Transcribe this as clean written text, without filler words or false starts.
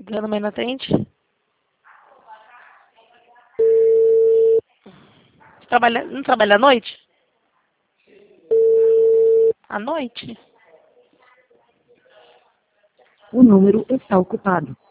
ligando, mas não atende. Não trabalha à noite? À noite? O número está ocupado.